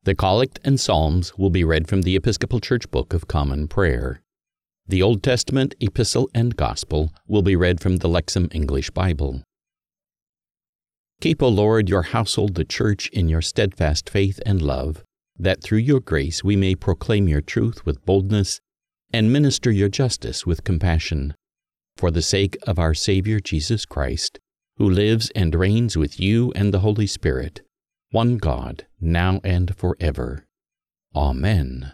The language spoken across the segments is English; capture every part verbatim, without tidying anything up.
The Collect and Psalms will be read from the Episcopal Church Book of Common Prayer. The Old Testament, Epistle, and Gospel will be read from the Lexham English Bible. Keep, O Lord, your household, the Church, in your steadfast faith and love, that through your grace we may proclaim your truth with boldness and minister your justice with compassion, for the sake of our Savior Jesus Christ, who lives and reigns with you and the Holy Spirit, one God, now and forever. Amen.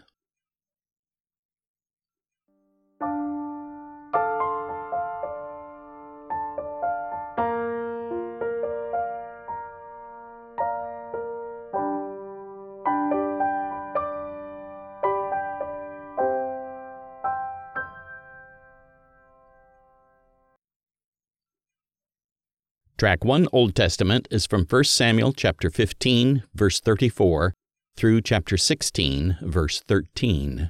Track one Old Testament is from First Samuel chapter fifteen, verse thirty-four, through chapter sixteen, verse thirteen.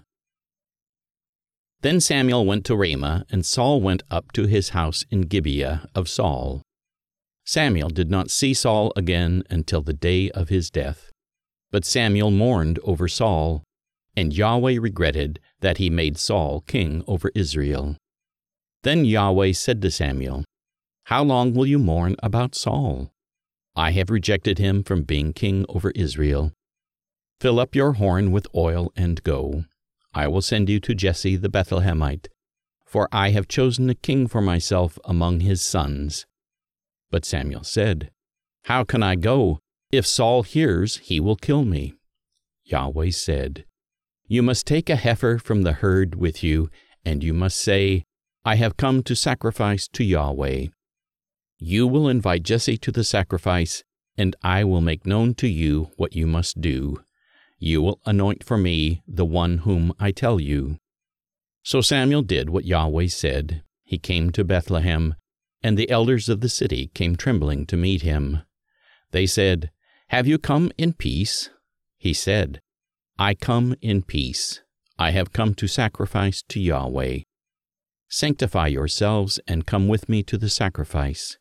Then Samuel went to Ramah, and Saul went up to his house in Gibeah of Saul. Samuel did not see Saul again until the day of his death. But Samuel mourned over Saul, and Yahweh regretted that he made Saul king over Israel. Then Yahweh said to Samuel, "How long will you mourn about Saul? I have rejected him from being king over Israel. Fill up your horn with oil and go. I will send you to Jesse the Bethlehemite, for I have chosen a king for myself among his sons." But Samuel said, "How can I go? If Saul hears, he will kill me." Yahweh said, "You must take a heifer from the herd with you, and you must say, 'I have come to sacrifice to Yahweh.' You will invite Jesse to the sacrifice, and I will make known to you what you must do. You will anoint for me the one whom I tell you." So Samuel did what Yahweh said. He came to Bethlehem, and the elders of the city came trembling to meet him. They said, "Have you come in peace?" He said, "I come in peace. I have come to sacrifice to Yahweh. Sanctify yourselves and come with me to the sacrifice."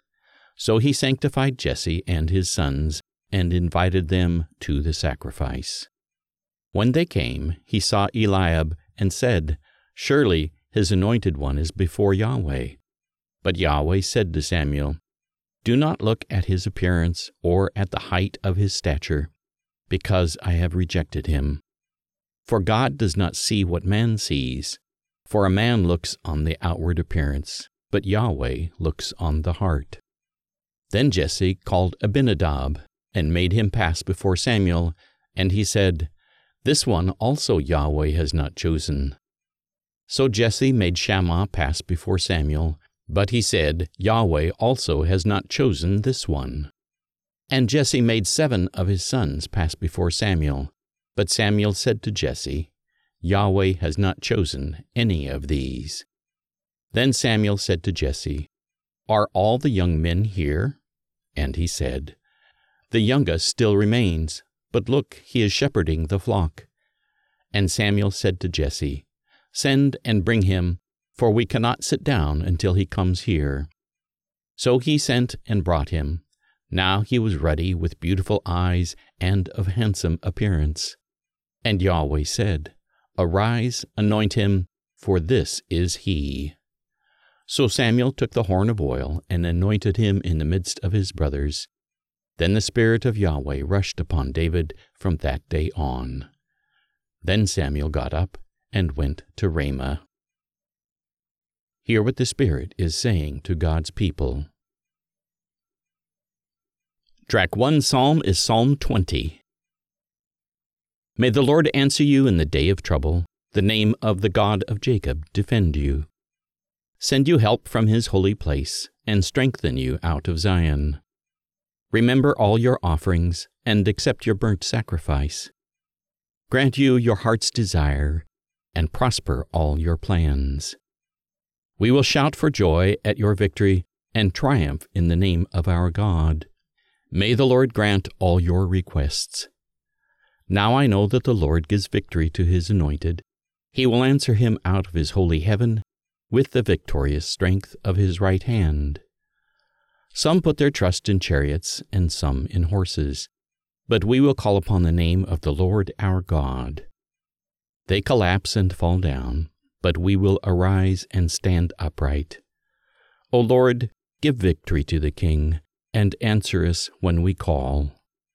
So he sanctified Jesse and his sons, and invited them to the sacrifice. When they came, he saw Eliab, and said, "Surely his anointed one is before Yahweh." But Yahweh said to Samuel, "Do not look at his appearance or at the height of his stature, because I have rejected him. For God does not see what man sees, for a man looks on the outward appearance, but Yahweh looks on the heart." Then Jesse called Abinadab, and made him pass before Samuel, and he said, "This one also Yahweh has not chosen." So Jesse made Shammah pass before Samuel, but he said, "Yahweh also has not chosen this one." And Jesse made seven of his sons pass before Samuel, but Samuel said to Jesse, "Yahweh has not chosen any of these." Then Samuel said to Jesse, "Are all the young men here?" And he said, "The youngest still remains, but look, he is shepherding the flock." And Samuel said to Jesse, "Send and bring him, for we cannot sit down until he comes here." So he sent and brought him. Now he was ruddy, with beautiful eyes and of handsome appearance. And Yahweh said, "Arise, anoint him, for this is he." So Samuel took the horn of oil and anointed him in the midst of his brothers. Then the Spirit of Yahweh rushed upon David from that day on. Then Samuel got up and went to Ramah. Hear what the Spirit is saying to God's people. Track one Psalm is Psalm twenty. May the Lord answer you in the day of trouble. The name of the God of Jacob defend you. Send you help from his holy place, and strengthen you out of Zion. Remember all your offerings, and accept your burnt sacrifice. Grant you your heart's desire, and prosper all your plans. We will shout for joy at your victory, and triumph in the name of our God. May the Lord grant all your requests. Now I know that the Lord gives victory to his anointed. He will answer him out of his holy heaven, with the victorious strength of his right hand. Some put their trust in chariots, and some in horses, but we will call upon the name of the Lord our God. They collapse and fall down, but we will arise and stand upright. O Lord, give victory to the King, and answer us when we call.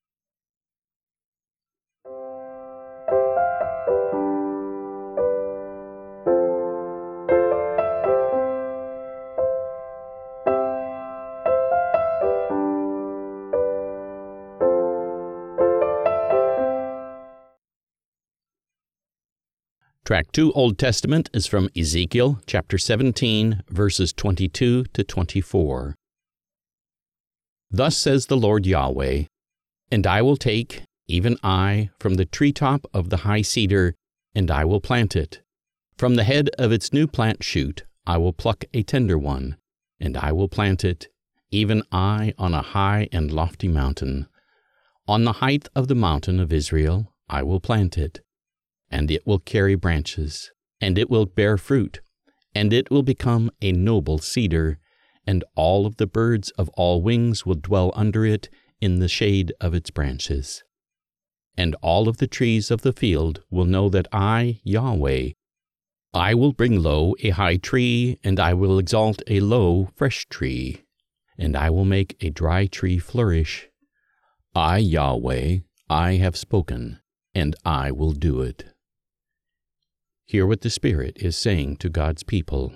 Track two Old Testament is from Ezekiel chapter seventeen, verses twenty-two to twenty-four. Thus says the Lord Yahweh, And I will take, even I, from the treetop of the high cedar, and I will plant it. From the head of its new plant shoot I will pluck a tender one, and I will plant it, even I, on a high and lofty mountain. On the height of the mountain of Israel I will plant it. And it will carry branches, and it will bear fruit, and it will become a noble cedar, and all of the birds of all wings will dwell under it in the shade of its branches. And all of the trees of the field will know that I, Yahweh, I will bring low a high tree, and I will exalt a low, fresh tree, and I will make a dry tree flourish. I, Yahweh, I have spoken, and I will do it. Hear what the Spirit is saying to God's people.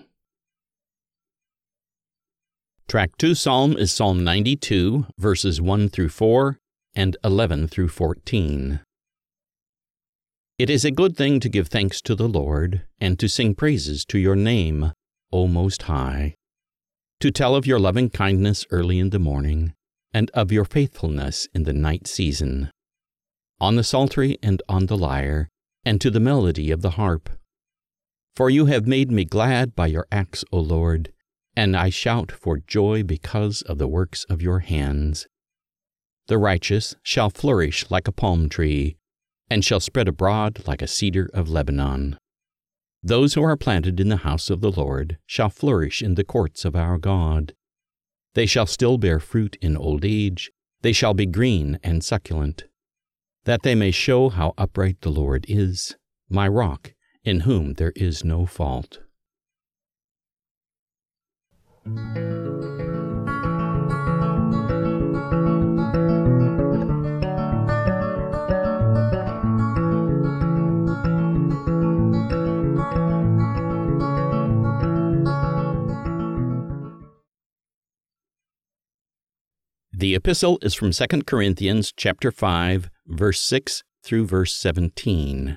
Track two Psalm is Psalm ninety-two, verses one through four and eleven through fourteen. It is a good thing to give thanks to the Lord, and to sing praises to your name, O Most High, to tell of your loving kindness early in the morning, and of your faithfulness in the night season, on the psaltery and on the lyre, and to the melody of the harp. For you have made me glad by your acts, O Lord, and I shout for joy because of the works of your hands. The righteous shall flourish like a palm tree, and shall spread abroad like a cedar of Lebanon. Those who are planted in the house of the Lord shall flourish in the courts of our God. They shall still bear fruit in old age, they shall be green and succulent, that they may show how upright the Lord is, my rock, in whom there is no fault. The epistle is from Second Corinthians chapter five, verse six through verse seventeen.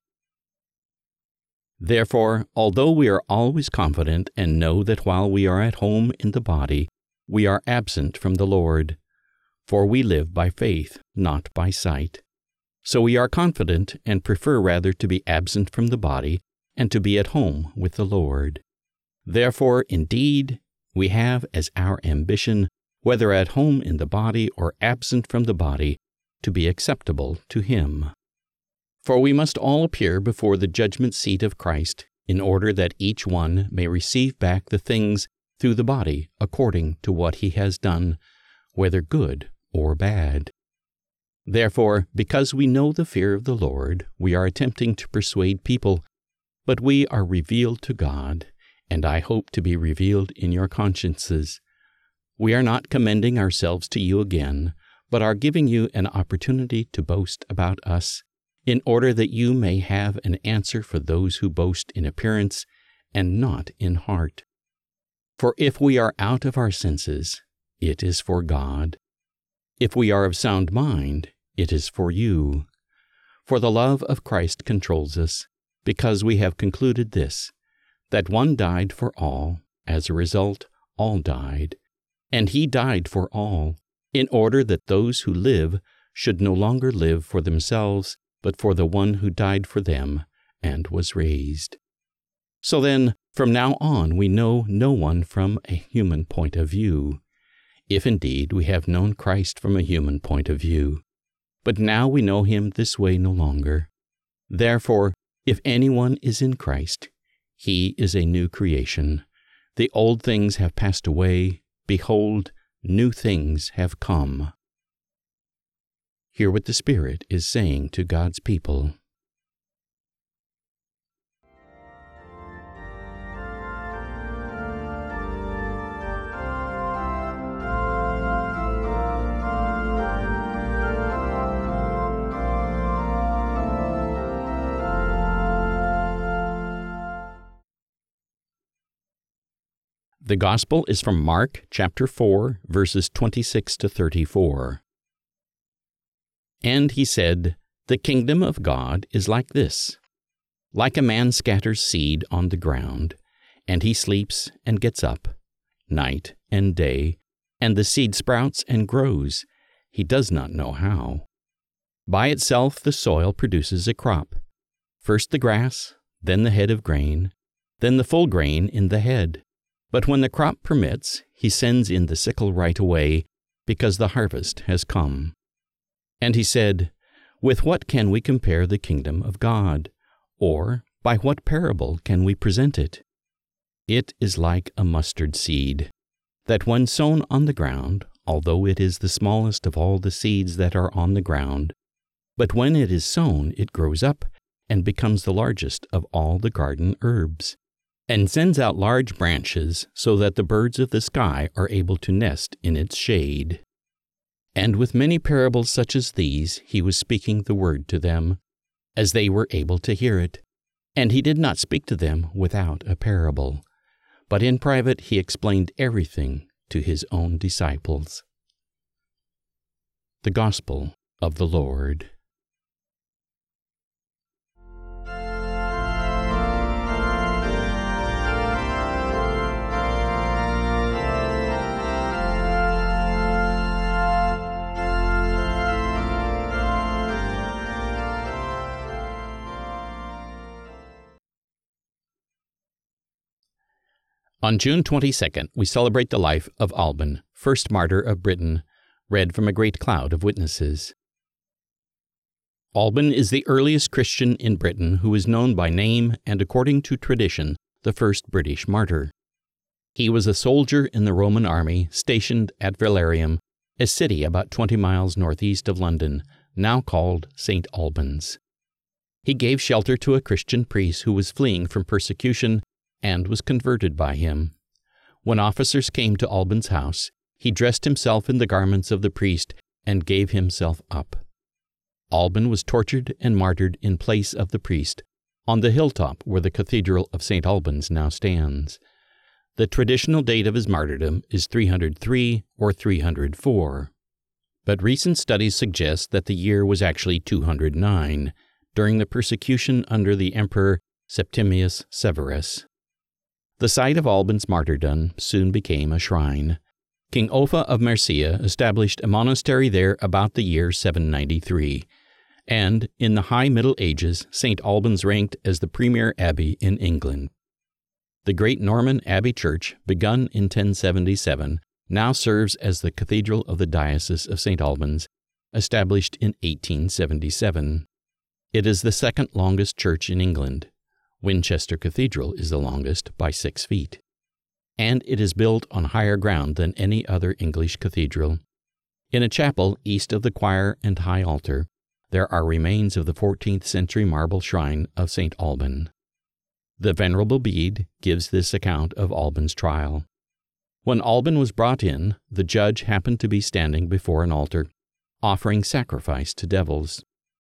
Therefore, although we are always confident and know that while we are at home in the body, we are absent from the Lord, for we live by faith, not by sight. So we are confident and prefer rather to be absent from the body and to be at home with the Lord. Therefore, indeed, we have as our ambition, whether at home in the body or absent from the body, to be acceptable to Him. For we must all appear before the judgment seat of Christ, in order that each one may receive back the things through the body according to what he has done, whether good or bad. Therefore, because we know the fear of the Lord, we are attempting to persuade people, but we are revealed to God, and I hope to be revealed in your consciences. We are not commending ourselves to you again, but are giving you an opportunity to boast about us, in order that you may have an answer for those who boast in appearance and not in heart. For if we are out of our senses, it is for God. If we are of sound mind, it is for you. For the love of Christ controls us, because we have concluded this, that one died for all, as a result, all died, and He died for all, in order that those who live should no longer live for themselves, but for the one who died for them and was raised. So then, from now on we know no one from a human point of view, if indeed we have known Christ from a human point of view. But now we know Him this way no longer. Therefore, if anyone is in Christ, he is a new creation. The old things have passed away. Behold, new things have come. Hear what the Spirit is saying to God's people. The Gospel is from Mark chapter four, verses twenty-six to thirty-four. And he said, "The kingdom of God is like this. Like a man scatters seed on the ground, and he sleeps and gets up, night and day, and the seed sprouts and grows. He does not know how. By itself the soil produces a crop, first the grass, then the head of grain, then the full grain in the head. But when the crop permits, he sends in the sickle right away, because the harvest has come." And he said, "With what can we compare the kingdom of God? Or by what parable can we present it? It is like a mustard seed, that when sown on the ground, although it is the smallest of all the seeds that are on the ground, but when it is sown, it grows up and becomes the largest of all the garden herbs, and sends out large branches so that the birds of the sky are able to nest in its shade." And with many parables such as these, he was speaking the word to them, as they were able to hear it. And he did not speak to them without a parable, but in private he explained everything to his own disciples. The Gospel of the Lord. On June twenty-second, we celebrate the life of Alban, first martyr of Britain, read from a great cloud of witnesses. Alban is the earliest Christian in Britain who is known by name and, according to tradition, the first British martyr. He was a soldier in the Roman army stationed at Valerium, a city about twenty miles northeast of London, now called Saint Albans. He gave shelter to a Christian priest who was fleeing from persecution and was converted by him. When officers came to Alban's house, he dressed himself in the garments of the priest and gave himself up. Alban was tortured and martyred in place of the priest, on the hilltop where the Cathedral of Saint Albans now stands. The traditional date of his martyrdom is three hundred three or three hundred four, but recent studies suggest that the year was actually two hundred nine, during the persecution under the Emperor Septimius Severus. The site of Alban's martyrdom soon became a shrine. King Offa of Mercia established a monastery there about the year seven ninety-three, and in the High Middle Ages, Saint Albans ranked as the premier abbey in England. The great Norman Abbey Church, begun in ten seventy-seven, now serves as the Cathedral of the Diocese of Saint Albans, established in eighteen seventy-seven. It is the second longest church in England. Winchester Cathedral is the longest by six feet, and it is built on higher ground than any other English cathedral. In a chapel east of the choir and high altar, there are remains of the fourteenth century marble shrine of Saint Alban. The Venerable Bede gives this account of Alban's trial. When Alban was brought in, the judge happened to be standing before an altar, offering sacrifice to devils.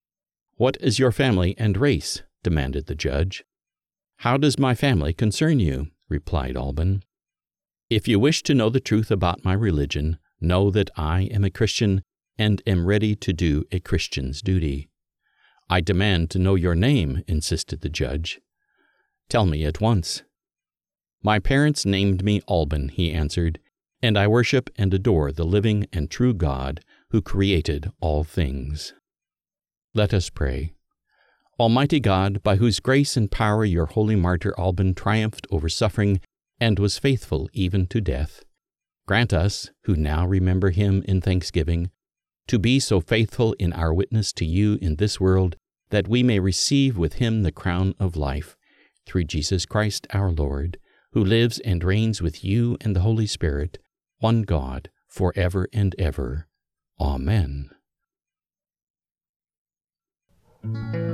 "What is your family and race?" demanded the judge. "How does my family concern you?" replied Alban. "If you wish to know the truth about my religion, know that I am a Christian and am ready to do a Christian's duty." "I demand to know your name," insisted the judge. "Tell me at once." "My parents named me Alban," he answered, "and I worship and adore the living and true God who created all things." Let us pray. Almighty God, by whose grace and power your holy martyr Alban triumphed over suffering and was faithful even to death, grant us, who now remember him in thanksgiving, to be so faithful in our witness to you in this world that we may receive with him the crown of life, through Jesus Christ our Lord, who lives and reigns with you and the Holy Spirit, one God, for ever and ever. Amen. you.